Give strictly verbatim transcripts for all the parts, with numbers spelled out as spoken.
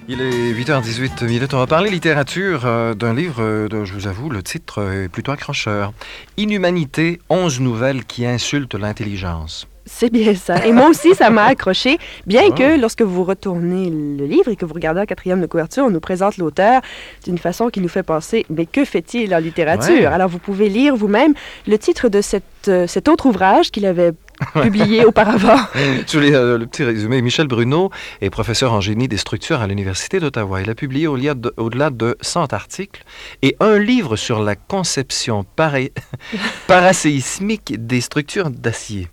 Il est huit heures dix-huit minutes. On va parler littérature euh, d'un livre euh, dont, je vous avoue, le titre est plutôt accrocheur. Inhumanité, onze nouvelles qui insultent l'intelligence. C'est bien ça. Et moi aussi, ça m'a accroché, bien Oh. que lorsque vous retournez le livre et que vous regardez la quatrième de couverture, on nous présente l'auteur d'une façon qui nous fait penser, mais que fait-il en littérature? Ouais. Alors, vous pouvez lire vous-même le titre de cette, euh, cet autre ouvrage qu'il avait publié auparavant. Sur les, euh, le petit résumé, Michel Bruno est professeur en génie des structures à l'Université d'Ottawa. Il a publié au-delà de, au-delà de cent articles et un livre sur la conception para... paraséismique des structures d'acier.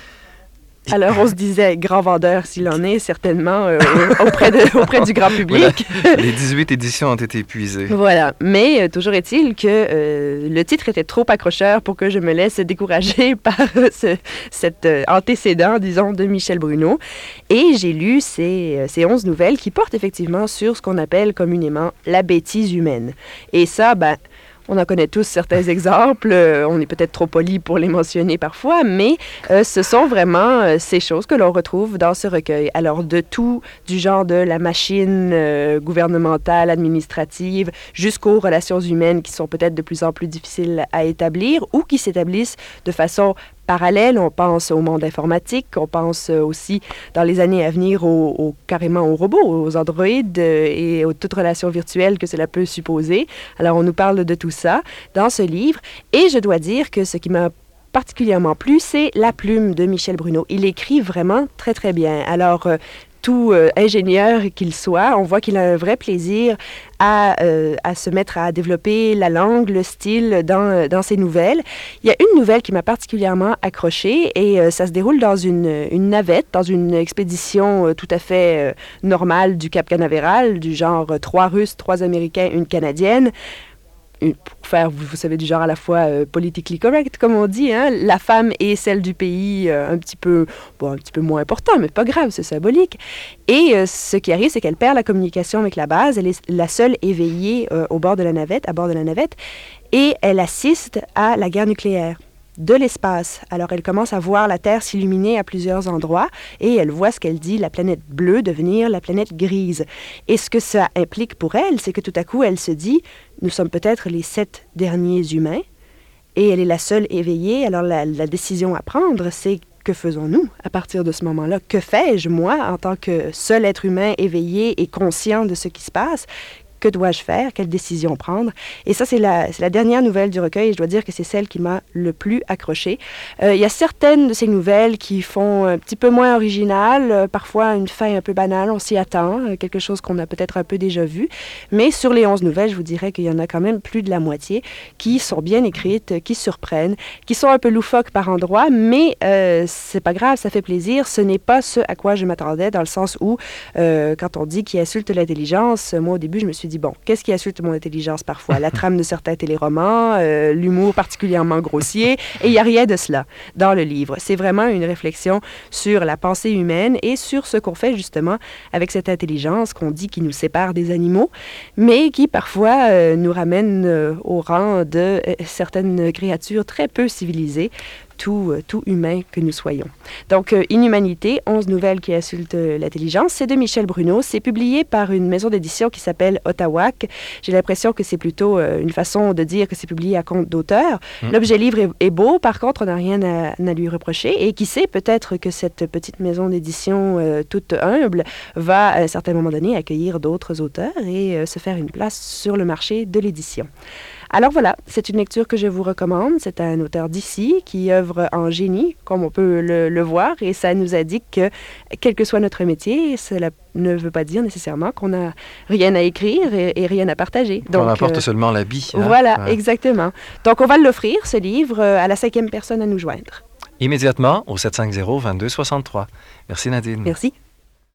Alors, on se disait, grand vendeur s'il en est, certainement, euh, auprès, de, auprès du grand public. Voilà. Les dix-huit éditions ont été épuisées. Voilà. Mais euh, toujours est-il que euh, le titre était trop accrocheur pour que je me laisse décourager par ce, cet euh, antécédent, disons, de Michel Bruno. Et j'ai lu ces, euh, ces onze nouvelles qui portent effectivement sur ce qu'on appelle communément la bêtise humaine. Et ça, ben... on en connaît tous certains exemples, euh, on est peut-être trop poli pour les mentionner parfois, mais euh, ce sont vraiment euh, ces choses que l'on retrouve dans ce recueil. Alors, de tout, du genre de la machine euh, gouvernementale, administrative, jusqu'aux relations humaines qui sont peut-être de plus en plus difficiles à établir ou qui s'établissent de façon parallèle. On pense au monde informatique, on pense aussi dans les années à venir au, au, carrément aux robots, aux androïdes euh, et aux toutes relations virtuelles que cela peut supposer. Alors, on nous parle de tout ça dans ce livre. Et je dois dire que ce qui m'a particulièrement plu, c'est la plume de Michel Bruno. Il écrit vraiment très, très bien. Alors, euh, tout euh, ingénieur qu'il soit, on voit qu'il a un vrai plaisir à, euh, à se mettre à développer la langue, le style dans, dans ses nouvelles. Il y a une nouvelle qui m'a particulièrement accrochée et euh, ça se déroule dans une, une navette, dans une expédition euh, tout à fait euh, normale du Cap Canaveral, du genre euh, trois Russes, trois Américains, une Canadienne. Pour faire, vous, vous savez, du genre à la fois euh, politically correct, comme on dit, hein? La femme est celle du pays euh, un petit peu, bon, un petit peu moins important, mais pas grave, c'est symbolique. Et euh, ce qui arrive, c'est qu'elle perd la communication avec la base. Elle est la seule éveillée euh, au bord de la navette, à bord de la navette, et elle assiste à la guerre nucléaire de l'espace. Alors, elle commence à voir la Terre s'illuminer à plusieurs endroits et elle voit ce qu'elle dit, la planète bleue devenir la planète grise. Et ce que ça implique pour elle, c'est que tout à coup, elle se dit, nous sommes peut-être les sept derniers humains et elle est la seule éveillée. Alors, la, la décision à prendre, c'est que faisons-nous à partir de ce moment-là? Que fais-je, moi, en tant que seul être humain éveillé et conscient de ce qui se passe? Que dois-je faire? Quelle décision prendre? Et ça, c'est la, c'est la dernière nouvelle du recueil et je dois dire que c'est celle qui m'a le plus accrochée. Euh, il y a certaines de ces nouvelles qui font un petit peu moins originales, euh, parfois une fin un peu banale, on s'y attend, euh, quelque chose qu'on a peut-être un peu déjà vu. Mais sur les onze nouvelles, je vous dirais qu'il y en a quand même plus de la moitié qui sont bien écrites, qui surprennent, qui sont un peu loufoques par endroits, mais euh, c'est pas grave, ça fait plaisir. Ce n'est pas ce à quoi je m'attendais, dans le sens où, euh, quand on dit qu'il insulte l'intelligence, moi au début, je me suis dit, bon, qu'est-ce qui insulte mon intelligence parfois? La trame de certains téléromans, euh, l'humour particulièrement grossier, et il n'y a rien de cela dans le livre. C'est vraiment une réflexion sur la pensée humaine et sur ce qu'on fait justement avec cette intelligence qu'on dit qui nous sépare des animaux, mais qui parfois euh, nous ramène euh, au rang de euh, certaines créatures très peu civilisées, Tout, euh, tout humain que nous soyons. Donc, euh, Inhumanité, onze nouvelles qui insultent euh, l'intelligence, c'est de Michel Bruno. C'est publié par une maison d'édition qui s'appelle Ottawac. J'ai l'impression que c'est plutôt euh, une façon de dire que c'est publié à compte d'auteur. Mmh. L'objet livre est, est beau, par contre, on n'a rien à, à lui reprocher. Et qui sait, peut-être que cette petite maison d'édition euh, toute humble va, à un certain moment donné, accueillir d'autres auteurs et euh, se faire une place sur le marché de l'édition. Alors voilà, c'est une lecture que je vous recommande. C'est un auteur d'ici qui œuvre en génie, comme on peut le, le voir, et ça nous indique que, quel que soit notre métier, cela ne veut pas dire nécessairement qu'on n'a rien à écrire et, et rien à partager. Donc, on apporte euh, seulement l'habit. Hein? Voilà, ouais. Exactement. Donc on va l'offrir, ce livre, à la cinquième personne à nous joindre. Immédiatement au sept cent cinquante, vingt-deux soixante-trois. Merci Nadine. Merci.